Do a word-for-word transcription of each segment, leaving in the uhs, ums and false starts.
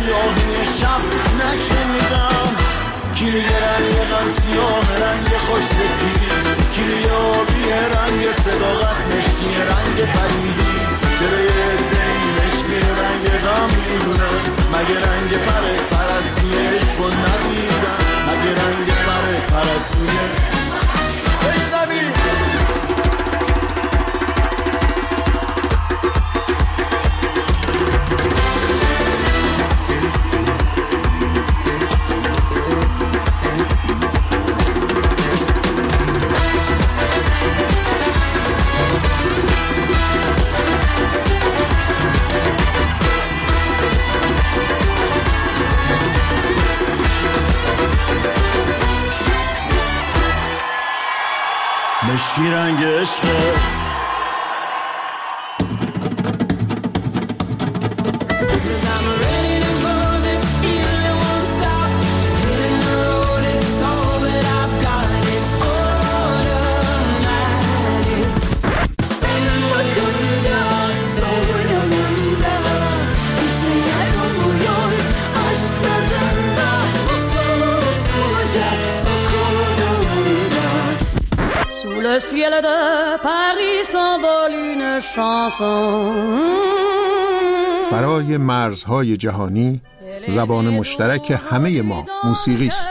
سیاهی شب نشنیدم. کلیه رنگ غم سیاه رنگ خوش سفید، کلیه آبی رنگ صداقت مشکی رنگ پریدی. چرا یه دل مشکی رنگ غم میدونه؟ مگه رنگ پره پرستوی عشق رو ندیدم؟ مگه رنگ پره پرستوی بشنوی؟ مشکی رنگ عشقه Le ciel de Paris s'envole une chanson. فرای مرزهای جهانی زبان مشترک همه ما موسیقی است.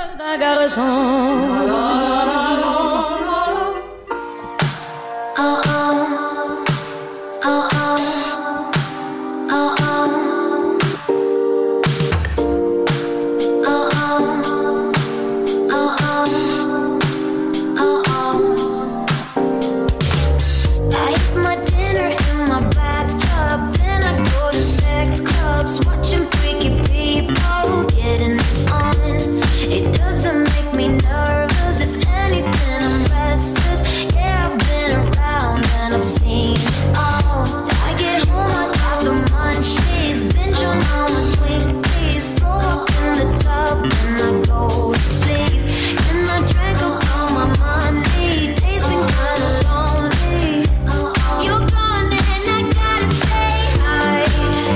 Watching freaky people getting on. It doesn't make me nervous. If anything, I'm restless. Yeah, I've been around and I've seen it all. I get home, I got the munchies. Binge on all my Twinkies. Throw up in the tub and I go to sleep. And I drank up all my money. Tasting kinda lonely. You're gone and I gotta stay high.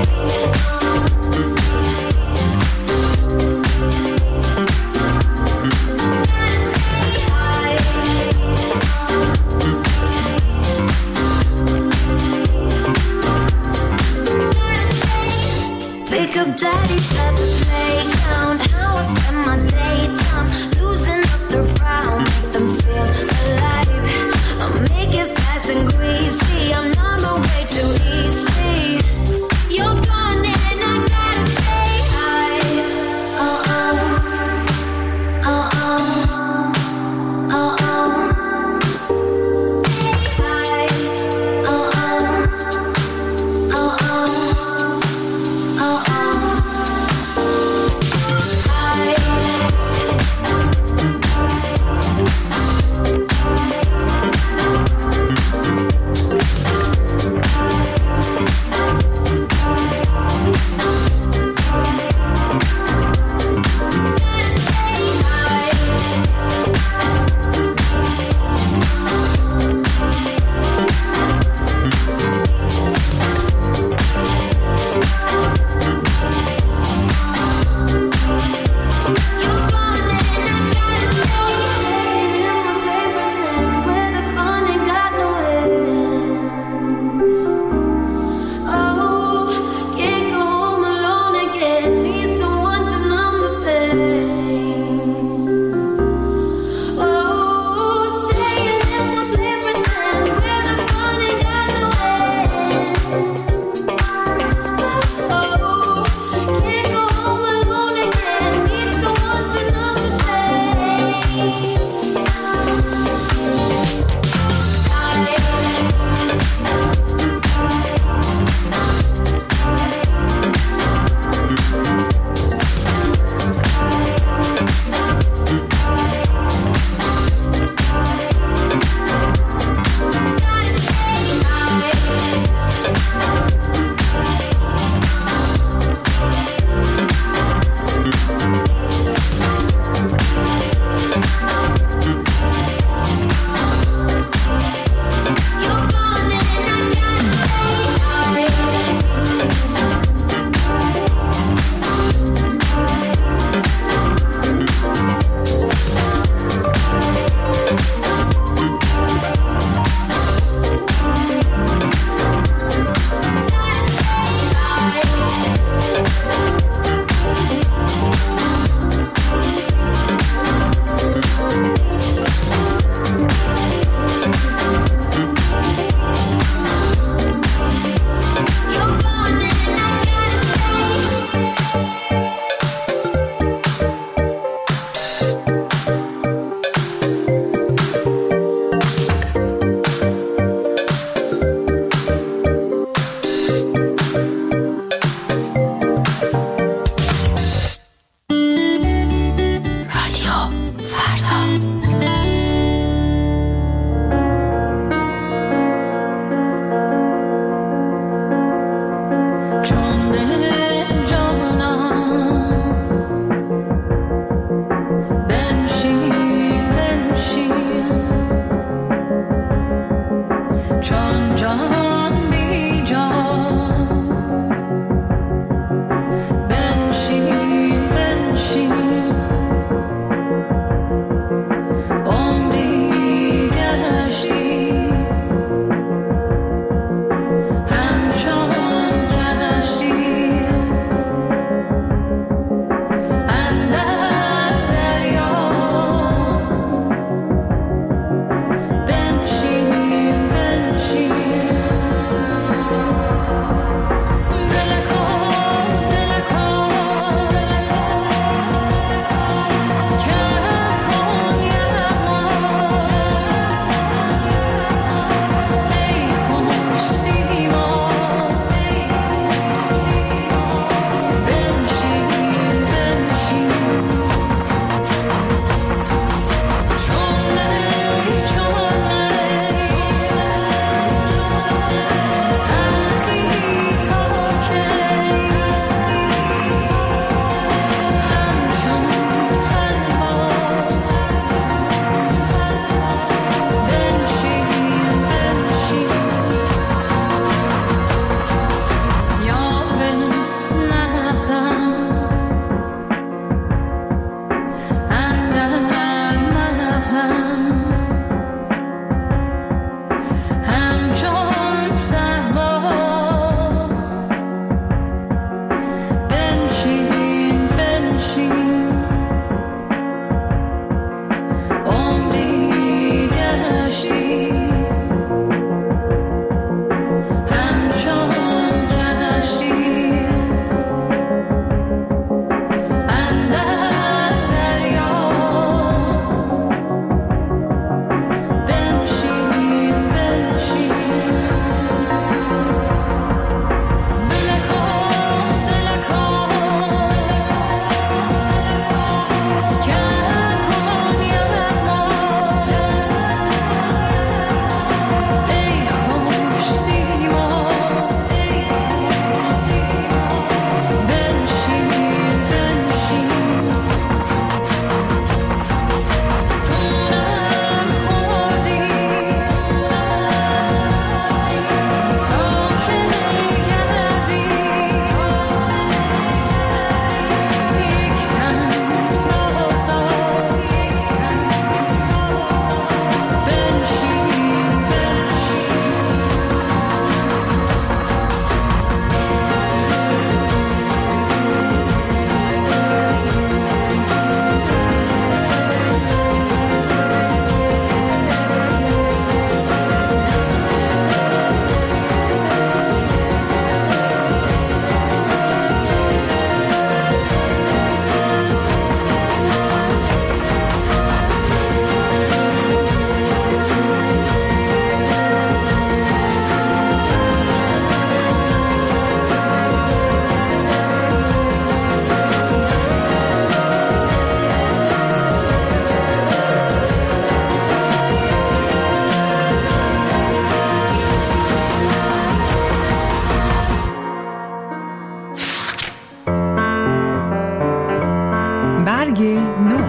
Pick up daddies at the playground. How I spend my daytime, losing up the round, make them feel alive. I'll make it fast and greasy. I'm on my way too easy. You're gone and I gotta stay high. Uh oh, uh oh, uh oh. Stay high. Uh oh, uh oh. Uh-oh. چون جان بی جان بنشین بنشین عمری گشتی همچون کشتی اندر دریا بنشین بنشین دل کن دل کن کم کن یغما ای خوش سیما بنشین بنشین چون می چون می تلخی تا کی همچون حلوا بنشین بنشین یار نغزم اندر مغزم همچون صهبا بنشین بنشین عمری گشتی همچون کشتی اندر دریا بنشین بنشین دل کن دل کن کم کن یغما ای خوش سیما بنشین بنشین خونم خوردی تا که گردی یک دم آزاد بنشین بنشین برگ نو.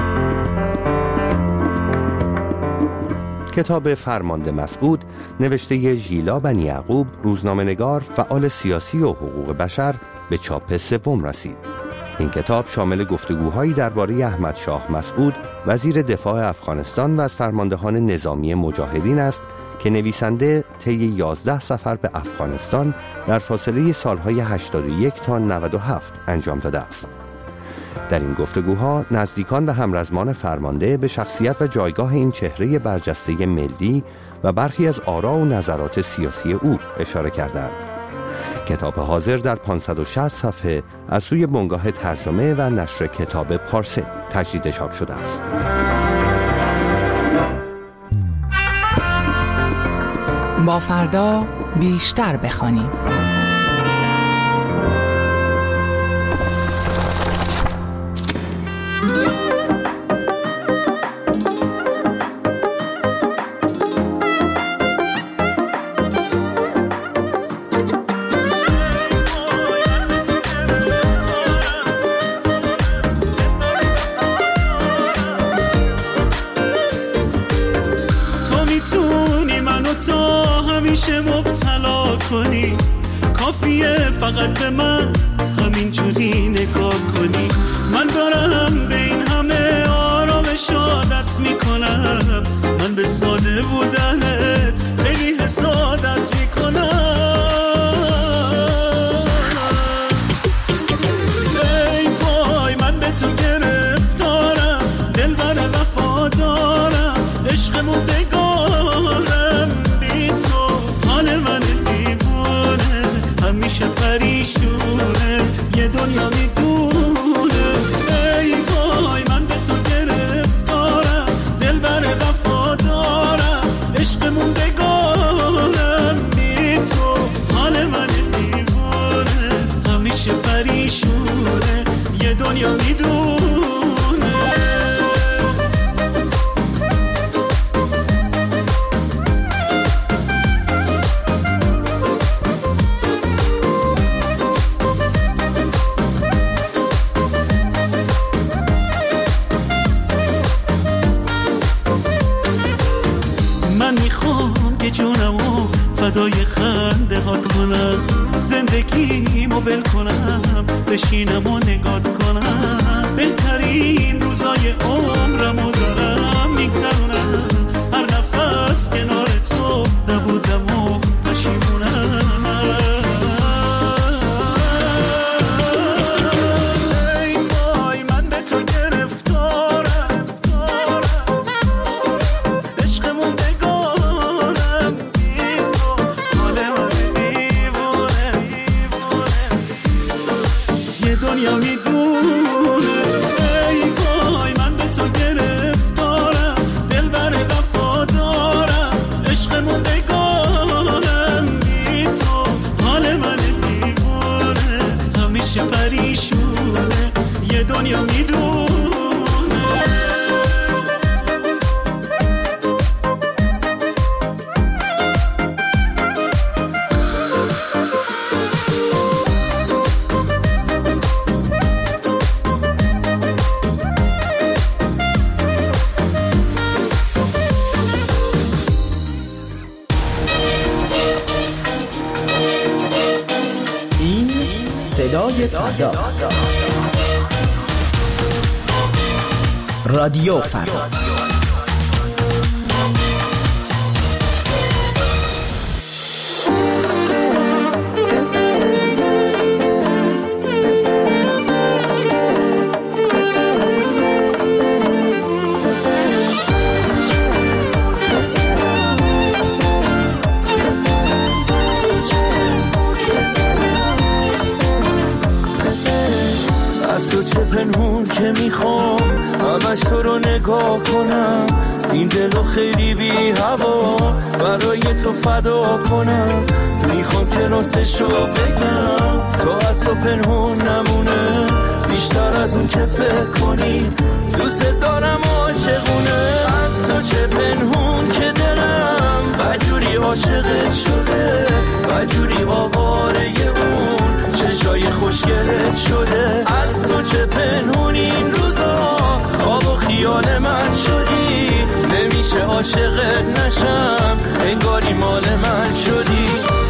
کتاب فرمانده مسعود نوشته ژیلا بنی یعقوب، روزنامه‌نگار، فعال سیاسی و حقوق بشر، به چاپ سوم رسید. این کتاب شامل گفتگوهایی درباره احمد شاه مسعود، وزیر دفاع افغانستان و از فرماندهان نظامی مجاهدین است که نویسنده طی یازده سفر به افغانستان در فاصله سالهای هشتاد و یک تا نود و هفت انجام داده است. در این گفتگوها نزدیکان و همرزمان فرمانده به شخصیت و جایگاه این چهره برجسته ملی و برخی از آرا و نظرات سیاسی او اشاره کردند. کتاب حاضر در پانصد و شصت صفحه از سوی بنگاه ترجمه و نشر کتاب پارسه تجدید چاپ شده است. با فردا بیشتر بخوانیم. همیشه مبتلا کنی، کافیه فقط به من همین جوری نگاه کنی. من دارم به این همه آرامش عادت میکنم، من به ساده بودنت خیلی حسادت میکنم. ای وای من به تو گرفتارم، دل بر وفادارم، عشقمون بگارم بی تو، حال من دیوونه همیشه پریشونه، یه دنیا میدونه. ای وای من به تو گرفتارم، دل بر وفادارم، عشقمون بگارم بی تو، حال من دیوونه همیشه پریشونه، یه دنیا میدونه. جونمو فدای خنده هات کنم، زندگیمو ول کنم، بشینم و نگات کنم، بهترین روزای عمرمو دارم میگذرونم، هر نفس کنار تو نبودم و پشیمونم. ای وای من به تو گرفتارم، عشقمون دنیا میدونه. ای وای من به تو گرفتارم، دل بر وفادارم، عشقمون بگارم بی تو، حال من دیوونه همیشه پریشونه، یه دنیا میدونه. صدای فردا، رادیو فردا. پنهون که میخوام همش تو رو نگاه کنم، این دلو خیلی بی هوا برای تو فدا کنم، میخوام که راستشو بگم تو از تو پنهون نمونه، بیشتر از اون که فکر کنی دوست دارم عاشقونه. از تو چه پنهون که دلم بجوری عاشقت شده، بجوری آواره اون چشای خوشگلت شده. از تو چه پنهون این روزا خواب و خیال من شدی، نمیشه عاشقت نشم انگاری مال من شدی.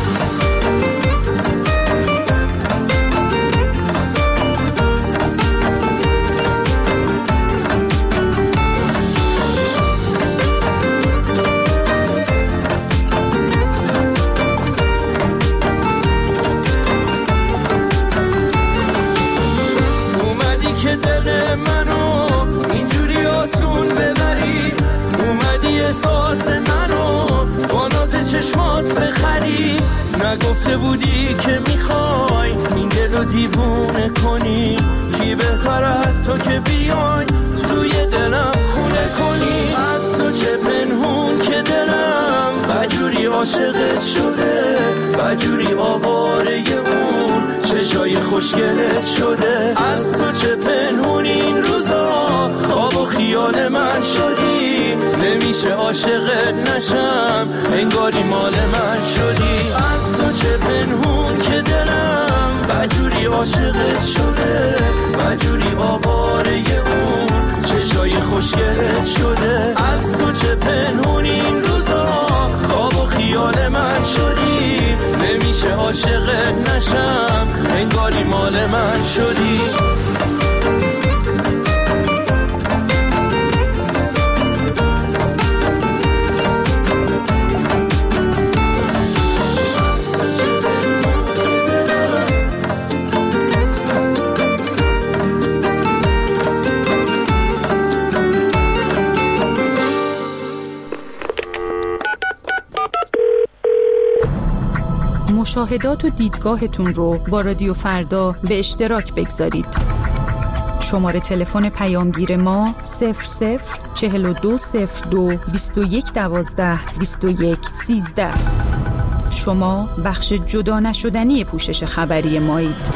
احساس منو با ناز چشمات بخری، نگفته بودی که میخوای این دلو دیوونه کنی، کی بهتر از تو که بیای توی دلم خونه کنی. از تو چه پنهون که دلم بجوری عاشقت شده، بجوری آواره اون چشای خوشگلت شده. از تو چه پنهون این روزا خواب و خیال من شدی، نمیشه عاشقت نشم انگاری مال من شدی. از تو چه پنهون که دلم بجوری عاشقت شده، بجوری آواره اون چشای خوشگلت شده. از تو چه پنهون این روزا خواب و خیال من شدی، من شدی. مشاهدات و دیدگاهتون رو با رادیو فردا به اشتراک بگذارید. شماره تلفن پیامگیر ما صفر صفر چهل و دو صفر دو بیست و یک دوازده بیست و یک سیزده. شما بخش جدا نشدنی پوشش خبری مایید.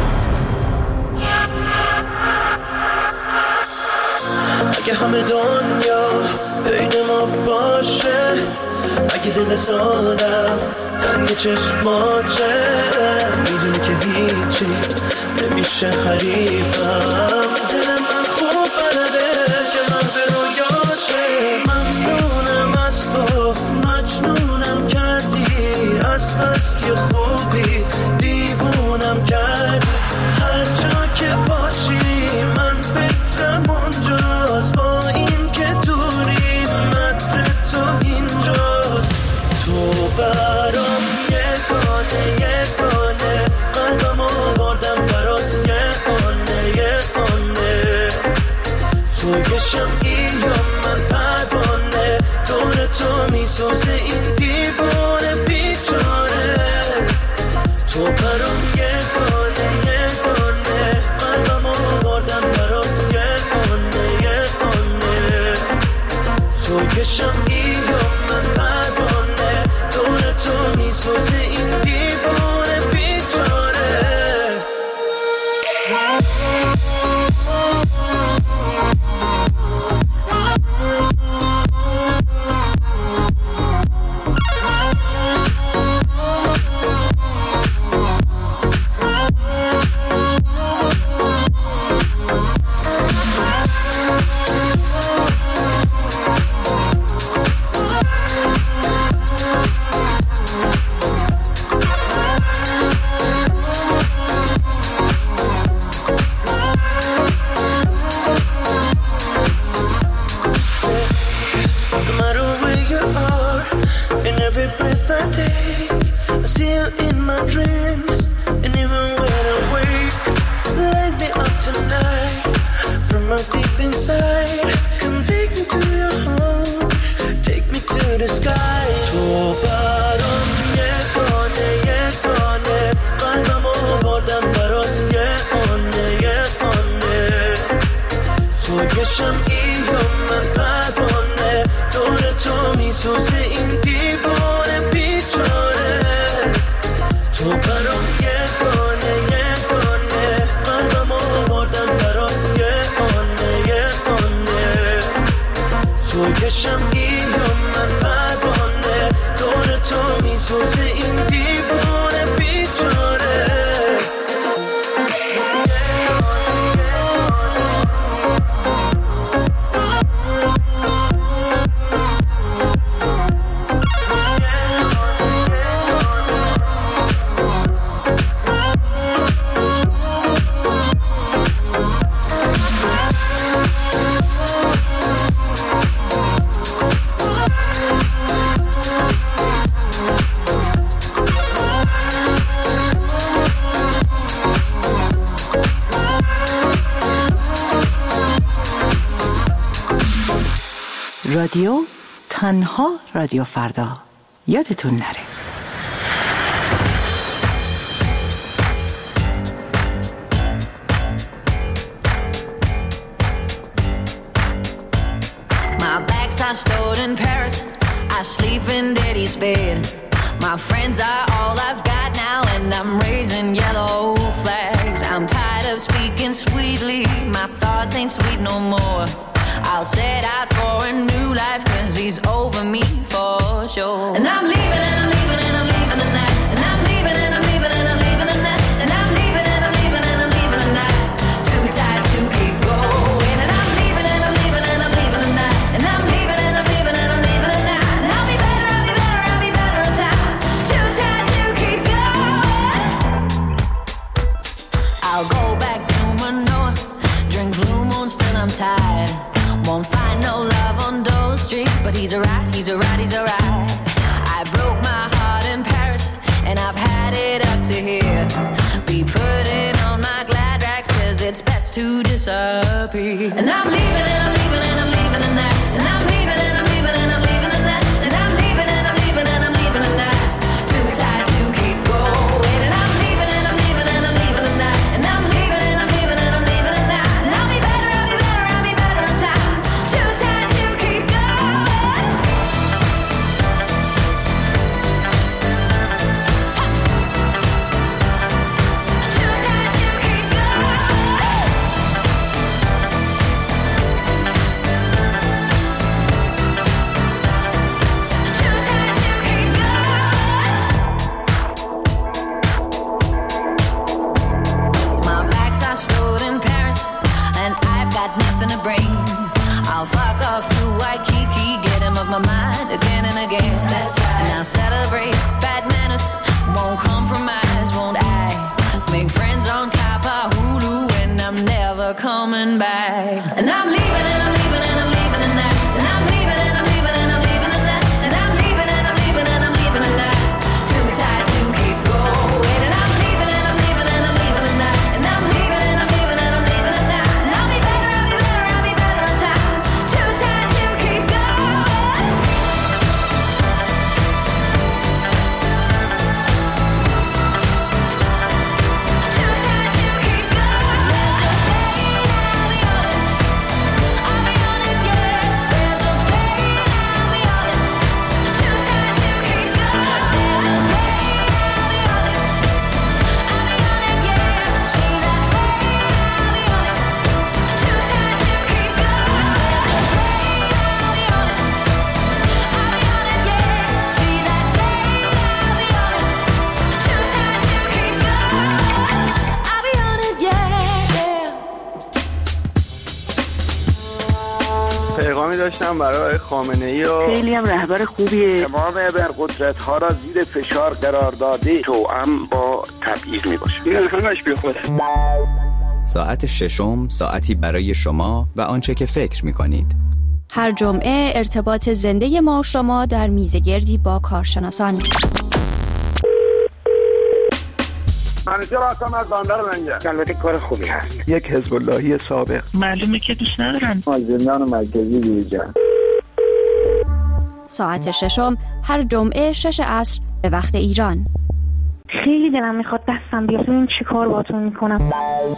اگه همه دنیا بین ما باشه، اگه دل سادم تنگ چشماته، میدونی که هیچی نمیشه حریفم. دل من خوب بلده که من به رویاشه. ممنونم از تو، مجنونم کردی، از بس که خوبی دیوونم کردی. هر جا که باشی من فکرم اونجاست، با این که دوری متر تو اینجاست. تو برام یگانه یگانه، قلبم آوردم برات یگانه یگانه. تو یه شمعی یا من پروانه، دور تو میسوزه این دیوانه بیچاره. تو برام یگانه یگانه، قلبم آوردم برات یگانه یگانه. تو یه شمعی یا من پروانه، دور تو میسوزه این دیوانه بیچاره. رادیو تنها رادیو فردا، یادتون نره. My bags are stored in Paris, I sleep in daddy's bed. My friends are all I've got now, and I'm raising yellow flags. I'm tired of speaking sweetly, my thoughts ain't sweet no more. I'll set out for a new life, cause he's over me for sure. And I'm leaving and I'm leaving and I'm leaving tonight. And I'm leaving and I'm leaving and I'm leaving tonight. And I'm leaving and I'm leaving and I'm leaving tonight. Too tired to keep going. And I'm leaving and I'm leaving and I'm leaving tonight. And I'm leaving and I'm leaving and I'm leaving tonight. And I'll be better, I'll be better, I'll be better in time. Too tired to keep going. I'll go back and I've had it up to here. Be putting on my glad rags, cause it's best to disappear. And I'm leaving and I'm leaving and I'm leaving in that. And I'm leaving and I'm leaving and I'm leaving in that. And I'm leaving and I'm leaving and I'm leaving in that. Too tired to keep going. And I'm leaving and I'm leaving and I'm leaving in that. And I'm leaving and I'm leaving and I'm leaving in that. And I'll be better, I'll be better, I'll be better in time. Too tired to keep going. Too tired to keep going. Too tired to keep going. My bags are stored in Paris, and I've got nothing to bring. I'll fuck off to Waikiki, get him off my mind again and again. That's right. And I'll celebrate bad manners, won't compromise, won't I? Make friends on Kapahulu, and I'm never coming back. And I'm leaving and I'm leaving and I'm leaving in that. And I'm leaving and I'm leaving and I'm leaving in that. And I'm leaving and I'm leaving and I'm leaving in that. Too tired to keep going. And I'm leaving and I'm leaving and I'm leaving in that. And I'm leaving and I'm leaving and I'm leaving in that. And I'll be better, I'll be better, I'll be better in time. Too tired to keep going. Too tired to keep going. There's a pain, I'll be on it. I'll be on it, yeah. There's a pain, I'll be on it. Too tired to keep going. There's a pain, I'll be on it. I'll be on it, yeah. See that pain, I'll be on it. Too tired to keep going. There's a pain, I'll be on it. I'll be on it, yeah. See that pain, I'll be on it. Too tired to keep going. I'll be on it, yeah, yeah. پیغامی داشتم برای خامنه‌ای و خیلی هم رهبر خوبیه. تمام ابرقدرت ها را زیر فشار قرار داده توأم با تبعیض می باشه. این همش بی خوده. ساعت ششم ساعتی برای شما و آنچه که فکر می کنید. هر جمعه ارتباط زنده ما و شما در میزگردی با کارشناسان. منیجر هستم از بندر لنگه. البته کار خوبی هست. یک حزب اللهی سابق. معلومه که دوست ندارم. از زندان مرکزی بیرون. ساعت ششم هر جمعه شش عصر به وقت ایران. خیلی دلم میخواد دستم بیاد ببینم چی کار باهاتون میکنم.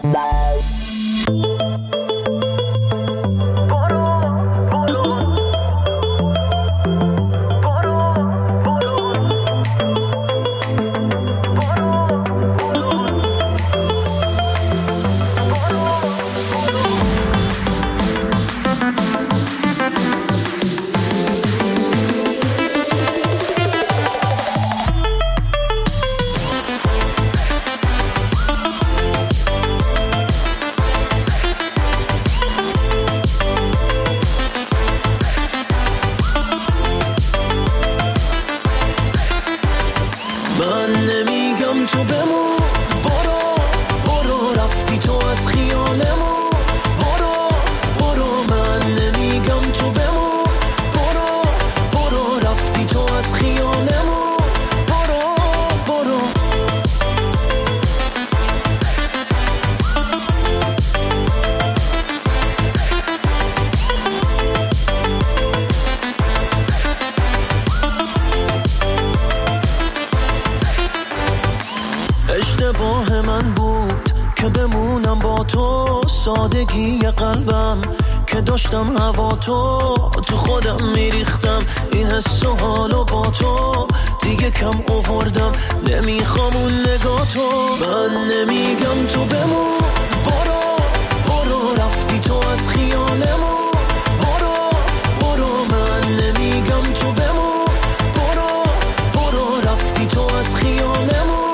اشتباه من بود که بمونم با تو، سادگی قلبم که داشتم هوا تو تو خودم میریختم، این حس و حالو با تو دیگه کم آوردم، نمیخوام اون نگاه تو. من نمیگم تو بمون، برو برو رفتی تو از خیالمون، برو برو من نمیگم تو بمون، برو برو رفتی تو از خیالمون.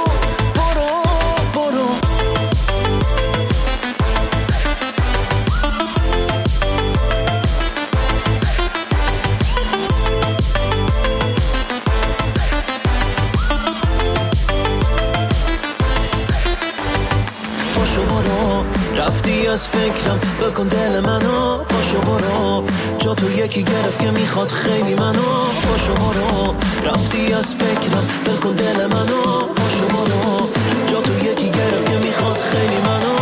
رفتی از فکرم بکن دل منو پاشو برو جا تو یکی گرفت که میخواد خیلی منو پاشو برو رفتی از فکرم بکن دل منو پاشو برو جا تو یکی گرفت که میخواد خیلی منو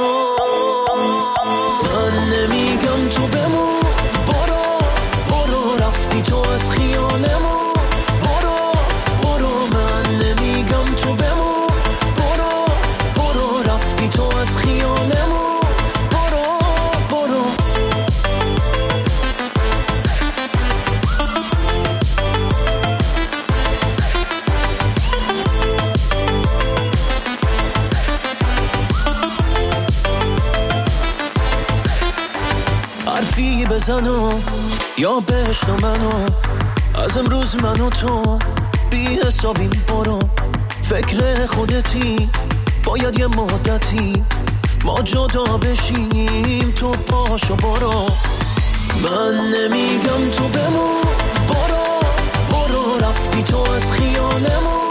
من نمیگم تو بمون برو برو رفتی تو از خیالمون برو برو من نمیگم تو بمون برو برو رفتی تو از خیالمون برو برو حرفی بزنو یا بشنو منو از امروز منو تو بی حسابیم برو فکر خودتی باید یه مدتی ما جدا بشیم تو پاشو برو من نمیگم تو بمون برو برو رفتی تو از خیالمون